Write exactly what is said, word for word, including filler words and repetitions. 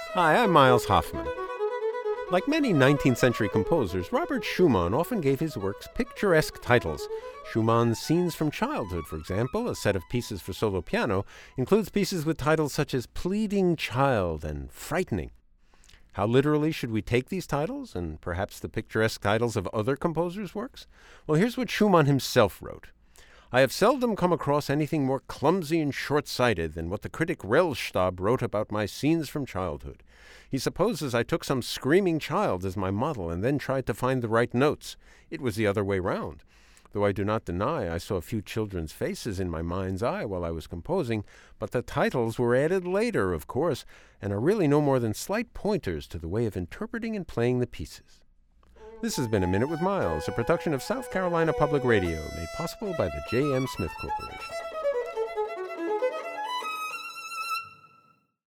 Hi, I'm Miles Hoffman. Like many nineteenth century composers, Robert Schumann often gave his works picturesque titles. Schumann's Scenes from Childhood, for example, a set of pieces for solo piano, includes pieces with titles such as Pleading Child and Frightening. How literally should we take these titles, and perhaps the picturesque titles of other composers' works? Well, here's what Schumann himself wrote. I have seldom come across anything more clumsy and short-sighted than what the critic Rellstab wrote about my Scenes from Childhood. He supposes I took some screaming child as my model and then tried to find the right notes. It was the other way round. Though I do not deny I saw a few children's faces in my mind's eye while I was composing, but the titles were added later, of course, and are really no more than slight pointers to the way of interpreting and playing the pieces. This has been A Minute with Miles, a production of South Carolina Public Radio, made possible by the J M. Smith Corporation.